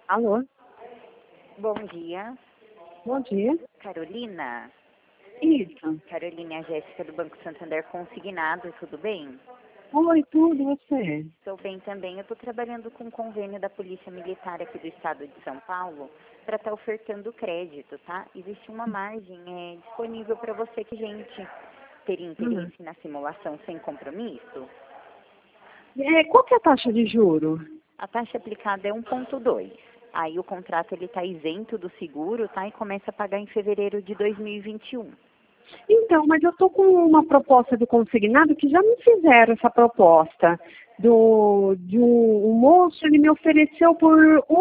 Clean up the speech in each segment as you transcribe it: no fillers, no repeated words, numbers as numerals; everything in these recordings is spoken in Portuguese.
Alô, Bom dia, bom dia. Carolina. Isso. Carolina, é a Jéssica do Banco Santander Consignado, tudo bem? Oi, tudo, você? Estou bem também. Eu estou trabalhando com um convênio da Polícia Militar aqui do estado de São Paulo para estar ofertando crédito, tá? Existe uma margem disponível para você que a gente teria Hum. interesse na simulação sem compromisso. Qual que é a taxa de juro? A taxa aplicada é 1,2. Aí o contrato ele está isento do seguro, tá? E começa a pagar em fevereiro de 2021. Então, mas eu tô com uma proposta do consignado que já me fizeram essa proposta. De um moço, ele me ofereceu por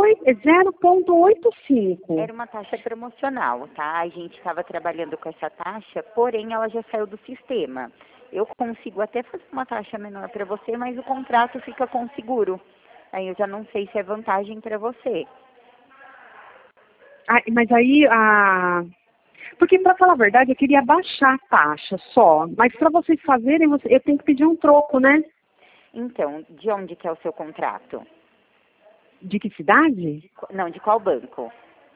0,85. Era uma taxa promocional, tá? A gente estava trabalhando com essa taxa, porém ela já saiu do sistema. Eu consigo até fazer uma taxa menor para você, mas o contrato fica com seguro. Aí eu já não sei se é vantagem para você. Ah, mas aí, porque para falar a verdade, eu queria baixar a taxa só. Mas para vocês fazerem, eu tenho que pedir um troco, né? Então, de onde que é o seu contrato? De que cidade? Não, de qual banco?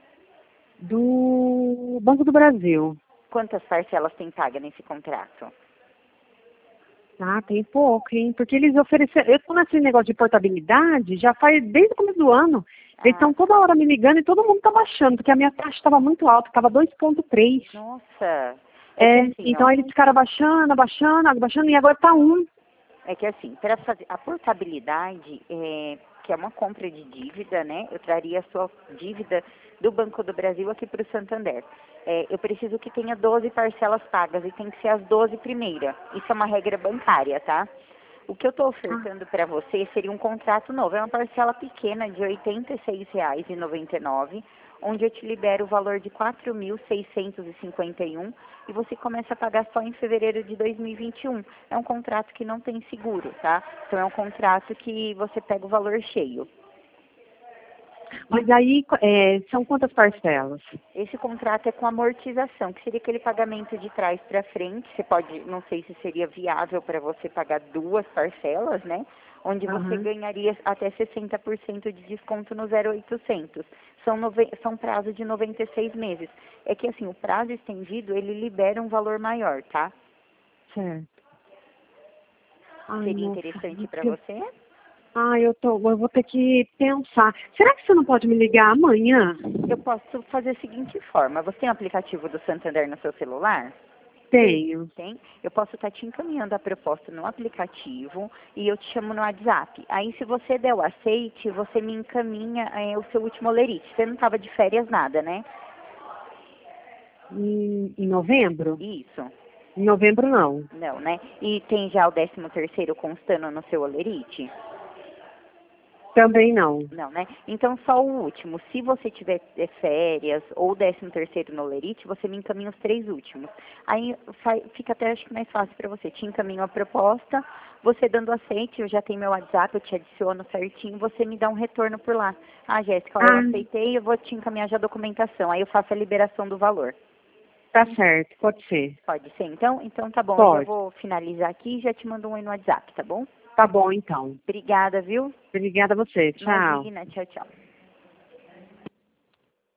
Do Banco do Brasil. Quantas parcelas tem paga nesse contrato? Ah, tem pouco, hein? Porque eles ofereceram. Eu tô nesse negócio de portabilidade já faz desde o começo do ano. Eles Ah, estão toda hora me ligando e todo mundo tá baixando, porque a minha taxa estava muito alta, estava 2,3. nossa. É que assim, Então ó. eles ficaram abaixando, e agora tá 1. É que assim, para fazer a portabilidade, que é uma compra de dívida, né? Eu traria a sua dívida do Banco do Brasil aqui para o Santander. Eu preciso que tenha 12 parcelas pagas e tem que ser as 12 primeiras. Isso é uma regra bancária, tá? O que eu estou ofertando para você seria um contrato novo. É uma parcela pequena de R$ 86,99, onde eu te libero o valor de 4.651 e você começa a pagar só em fevereiro de 2021. É um contrato que não tem seguro, tá? Então é um contrato que você pega o valor cheio. Mas aí são quantas parcelas? Esse contrato é com amortização, que seria aquele pagamento de trás para frente. Você pode, não sei se seria viável para você pagar duas parcelas, né? Onde você Aham. ganharia até 60% de desconto no 0,800. São prazo de 96 meses. É que assim, o prazo estendido, ele libera um valor maior, tá? Certo. Ai, Seria nossa. interessante para você? Eu vou ter que pensar. Será que você não pode me ligar amanhã? Eu posso fazer a seguinte forma. Você tem o aplicativo do Santander no seu celular? Tenho. Tem? Eu posso estar te encaminhando a proposta no aplicativo e eu te chamo no WhatsApp. Aí, se você der o aceite, você me encaminha o seu último olerite. Você não estava de férias nada, né? Em novembro? Isso. Em novembro não. Não, né? E tem já o 13º constando no seu olerite? Também não. Não, né? Então, só o último. Se você tiver férias ou 13º no olerite, você me encaminha os três últimos. Aí fica até, acho que mais fácil para você. Te encaminho a proposta, você dando aceite, eu já tenho meu WhatsApp, eu te adiciono certinho, você me dá um retorno por lá. Ah, Jéssica, ó, eu Ah, aceitei, eu vou te encaminhar já a documentação. Aí eu faço a liberação do valor. tá certo, pode ser. Pode ser, então? Então tá bom, eu já Pode. vou finalizar aqui e já te mando um aí no WhatsApp, tá bom? Tá bom, então. Obrigada, viu? Obrigada a você. Tchau. Imagina, tchau, tchau.